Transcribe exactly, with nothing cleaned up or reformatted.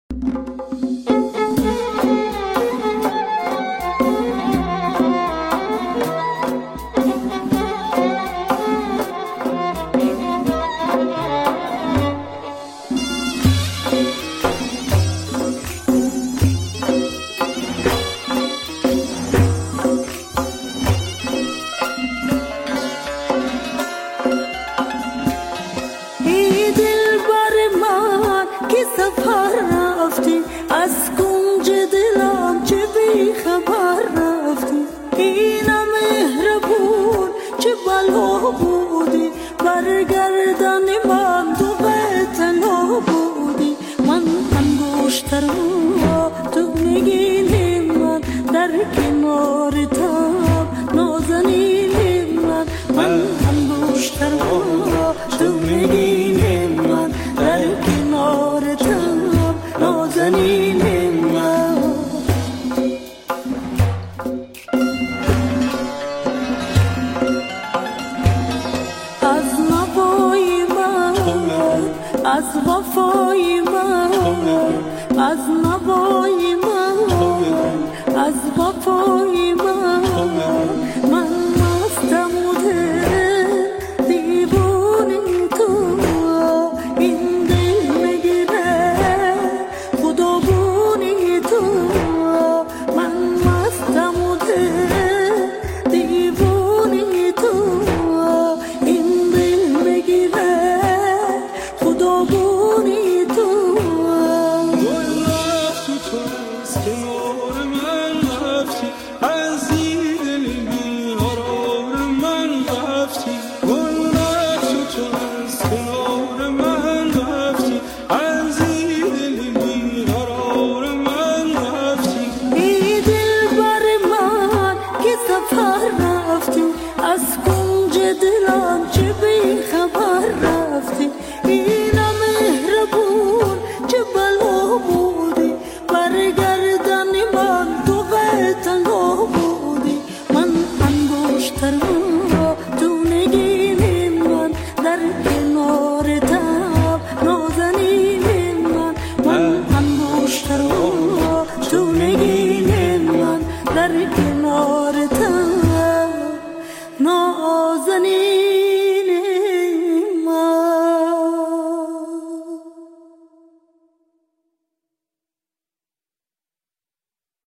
از کنج دلم چه بی خبر رفتی، اینم مهربون چه بلا بودی، برگردن من تو به تنها بودی. من انگشترم تو نگین من، در کنارتم نازنین من. من انگشترم تو نگین من، در کنارتم نازنین من. از نوای من، از وفای من، از